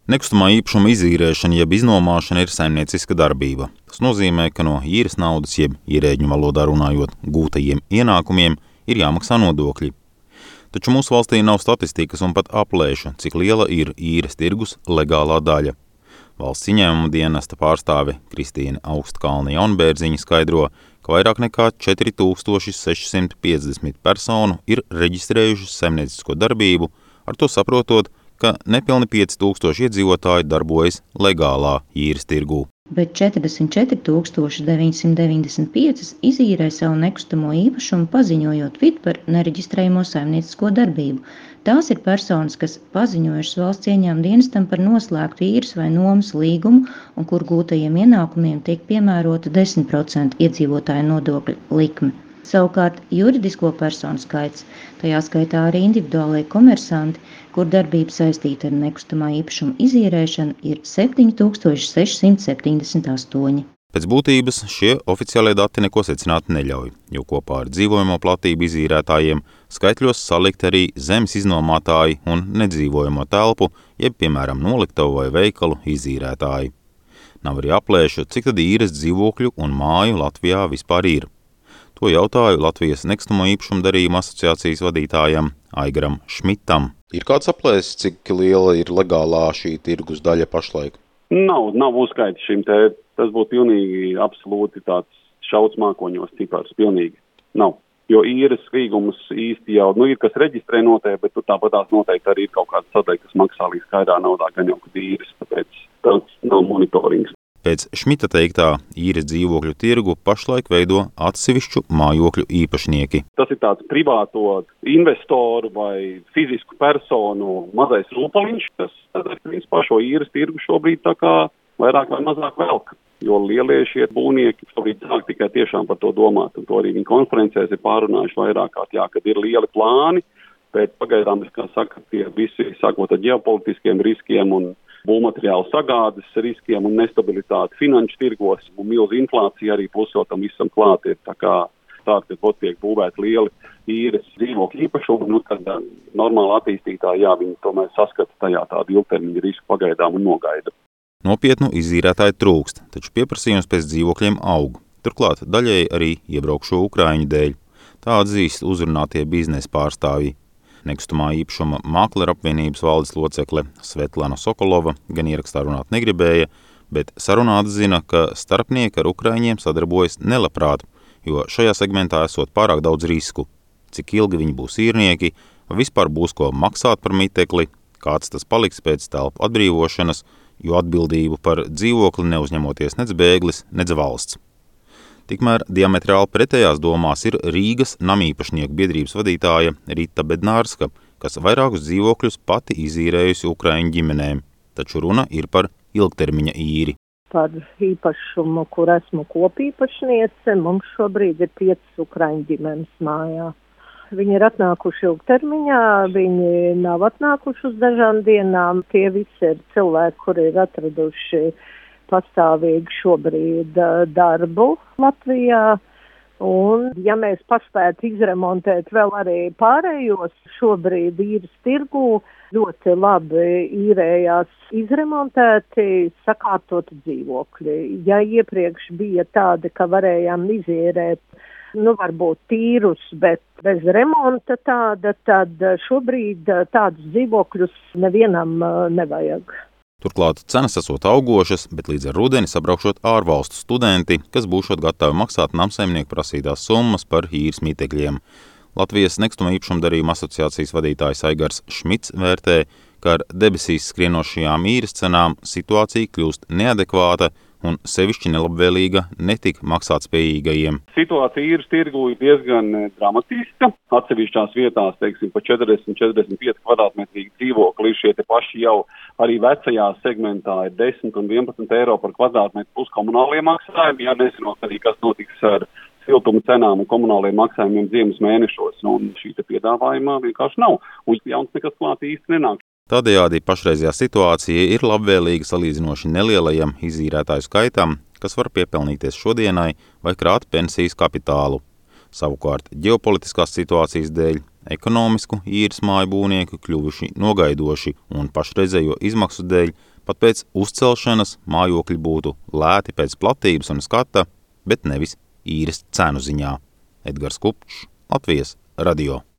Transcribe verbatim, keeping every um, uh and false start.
Nekustamā īpašuma izīrēšana jeb iznomāšana ir saimnieciska darbība. Tas nozīmē, ka no īres naudas jeb ierēģņu valodā runājot gūtajiem ienākumiem ir jāmaksā nodokļi. Taču mūsu valstī nav statistikas un pat aplēša, cik liela ir īres tirgus legālā daļa. Valsts ieņēmuma dienesta pārstāve Kristīne Augstkalne Jaunbērziņa skaidro, ka vairāk nekā četri tūkstoši seši simti piecdesmit personu ir reģistrējušas saimniecisko darbību, ar to saprotot, ka nepilni pieci tūkstoši iedzīvotāji darbojas legālā īres tirgū. Bet četrdesmit četri tūkstoši deviņsimt deviņdesmit pieci izīrē savu nekustamo īpašumu, paziņojot vid par nereģistrējamo saimniecisko darbību. Tās ir personas, kas paziņojušas valsts ieņēmuma dienestam par noslēgtu īres vai nomas līgumu un kur gūtajiem ienākumiem tiek piemērota desmit procenti iedzīvotāju nodokļu likme. Savukārt juridisko personu skaits, tajā skaitā arī individuālai komersanti, kur darbība saistīta ar nekustamā īpašuma izīrēšanu, ir septiņi tūkstoši seši simti septiņdesmit astoņi. Pēc būtības šie oficiālie dati neko secināt neļauj, jo kopā ar dzīvojamo platību izīrētājiem skaitļos salikt arī zemes iznomātāji un nedzīvojamo telpu, jeb piemēram noliktavu vai veikalu izīrētāji. Nav arī aplēšu, cik tad īres dzīvokļu un māju Latvijā vispār ir. To jautāju Latvijas nekustamo īpašumu darījuma asociācijas vadītājam Aigaram Šmitam. Ir kāds aplēses, cik liela ir legālā šī tirgus daļa pašlaik? Nav, nav uzskaits šim te. Tas būtu pilnīgi absolūti tāds šaucmākoņos cipars, pilnīgi nav. Jo īres līgumus īsti jau, nu ir kas reģistrē noteikti, bet tur tāpatās noteikti arī ir kaut kāda sadaļa, kas maksā līdz skaidrā naudā, gan jau, kad īres, tāpēc tāds nav monitorings. Pēc Šmita teiktā īres dzīvokļu tirgu pašlaik veido atsevišķu mājokļu īpašnieki. Tas ir tāds privāto investoru vai fizisku personu mazais rūpaliņš, kas principā šo īres tirgu šobrīd tā kā vairāk vai mazāk velk. Jo lielie šie būvnieki šobrīd sāk tikai tiešām par to domāt, un to arī viņi konferencēs ir pārunājuši vairāk kārt, jā, kad ir lieli plāni, bet pagaidām, kā saka, tie visi sākot ar ģeopolitiskiem riskiem un būvmateriālu sagādes riskiem un nestabilitāti finanšu tirgos un milzu inflācija arī plusotam visam klāt ir tā kā tāda, ka pot tiek būvēti lieli īres dzīvokļu īpašumi, nu, kad normāli attīstītāji, jā, viņi tomēr saskata tajā tādu ilgtermiņa risku pagaidām un nogaida. Nopietnu izīrētāju trūkst, taču pieprasījums pēc dzīvokļiem aug. Turklāt daļēji arī iebraukšo Ukraiņu dēļ. Tā atzīst uzrunātie biznesa pārstāvji. Nekustamā īpašuma mākleru apvienības valdes locekle Svetlana Sokolova gan ierakstā runāt negribēja, bet sarunāt zina, ka starpnieki ar ukraiņiem sadarbojas nelabprāt, jo šajā segmentā esot pārāk daudz risku. Cik ilgi viņi būs īrnieki, vai vispār būs ko maksāt par mitekli, kāds tas paliks pēc telpu atbrīvošanas, jo atbildību par dzīvokli neuzņemoties nec bēglis, nec valsts. Tikmēr diametrāli pretējās domās ir Rīgas namīpašnieku biedrības vadītāja Rita Bednārska, kas vairākus dzīvokļus pati izīrējusi ukraiņu ģimenēm, taču runa ir par ilgtermiņa īri. Par īpašumu, kur esmu kopīpašniece, mums šobrīd ir piecas ukraiņu ģimenes mājā. Viņi ir atnākuši ilgtermiņā, viņi nav atnākuši uz dažām dienām. Tie visi ir cilvēki, kuri ir atraduši pastāvīgi šobrīd darbu Latvijā. Un, ja mēs paspētu izremontēt vēl arī pārējos šobrīd īres tirgū, ļoti labi īrējās izremontēti, sakārtoti dzīvokļi. Ja iepriekš bija tādi, ka varējām izīrēt, nu varbūt tīrus, bet bez remonta tāda, tad šobrīd tādus dzīvokļus nevienam nevajag. Turklāt cenas esot augošas, bet līdz ar rudeni sabraukšot ārvalstu studenti, kas būšot gatavi maksāt namsaimnieku prasītās summas par īres mītekļiem. Latvijas nekustamo īpašumu darījuma asociācijas vadītājs Aigars Šmits vērtē, ka ar debesīs skrienošajām īres cenām situācija kļūst neadekvāta un sevišķi nelabvēlīga netik maksātspējīgajiem. Situācija īres tirgu ir diezgan dramatiska. Atsevišķās vietās, teiksim, pa četrdesmit līdz četrdesmit pieci kvadrātmetrīgi dzīvokli šie te paši jau arī vecajā segmentā ir desmit un vienpadsmit eiro par kvadrātmetru plus komunālie maksājumi, ja nezinot arī, kas notiks ar siltuma cenām un komunāliem maksājumiem ziemas mēnešos. Un šī te piedāvājumā vienkārši nav. Un jauns nekas klāt īsti nenāk. Tādējādi pašreizajā situācija ir labvēlīga salīdzinoši nelielajam izīrētāju skaitam, kas var piepelnīties šodienai vai krāt pensijas kapitālu. Savukārt ģeopolitiskās situācijas dēļ ekonomisku īres māju būvnieki kļuvuši nogaidoši un pašreizējo izmaksu dēļ Pat pēc uzcelšanas mājokļi būtu lēti pēc platības un skata, bet nevis īres cenu ziņā. Edgars Kupčs, Latvijas radio.